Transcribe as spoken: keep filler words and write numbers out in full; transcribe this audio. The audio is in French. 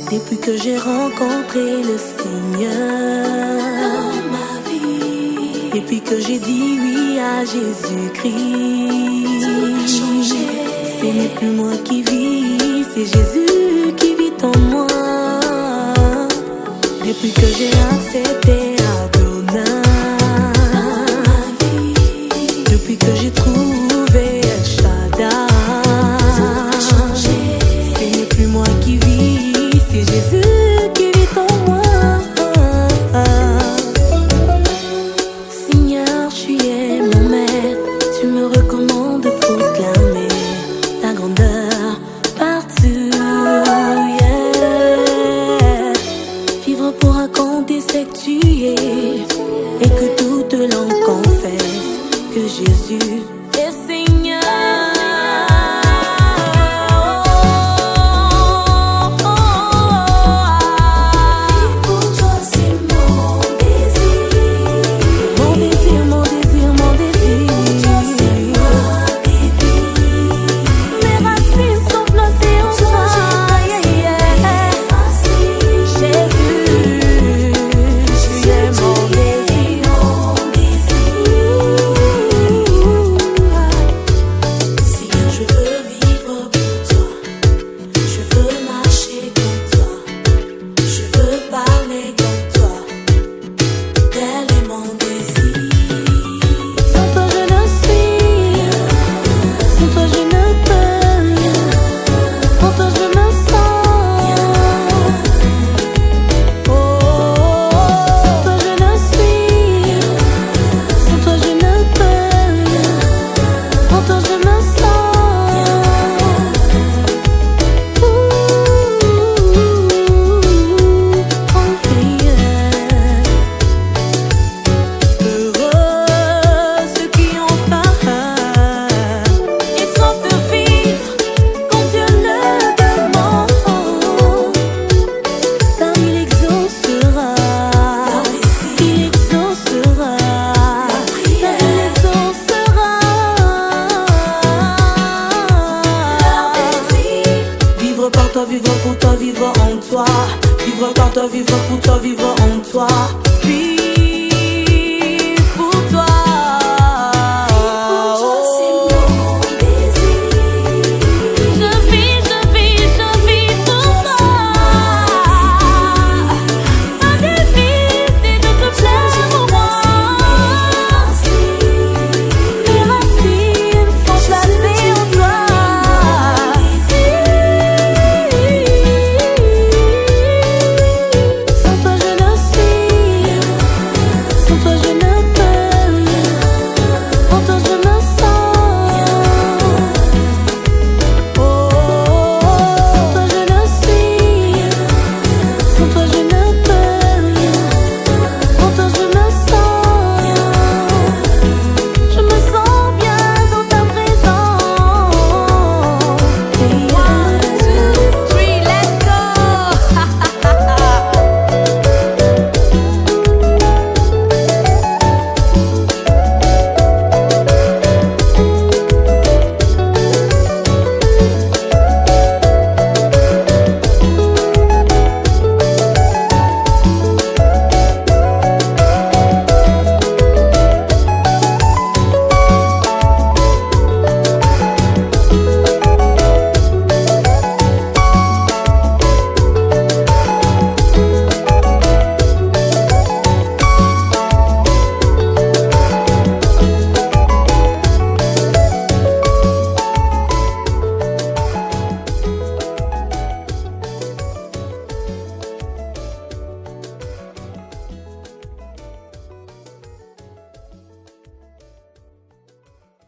Depuis que j'ai rencontré le Seigneur dans ma vie, depuis que j'ai dit oui à Jésus-Christ, tout a changé. Ce n'est plus moi qui vis, c'est Jésus qui vit en moi. Depuis que j'ai accepté Adonai, Dans ma vie, depuis que j'ai trouvé El Shaddai, tout a changé. ce n'est plus moi qui vis, c'est Jésus qui vit en moi. Seigneur, tu es mon maître, tu me recommandes de proclamer ta grandeur partout. Yeah. Vivre pour raconter ce que tu es et que toute langue confesse que Jésus est Seigneur. Pour toi, c'est mon désir. Mon désir, mon désir, mon désir. Toi, c'est ma vie. Mes racines sont placées en toi. Yeah, yeah. Jésus, tu es mon désir. Seigneur, je veux vivre pour toi. Je veux marcher comme toi. Je veux parler comme toi. Tel est mon désir. Sans toi je ne suis rien, sans toi je ne peux rien, sans toi je me sens rien. Oh, sans toi je ne suis rien, sans toi je ne peux rien, sans toi je me sens rien. Ouh, oh yeah. Heureux ceux qui ont faim et soif de vivre quand Dieu le demande, car il exaucera, il exaucera, il exaucera. Vivre par toi, vivre pour toi, vivre en toi, vivre par toi, vivre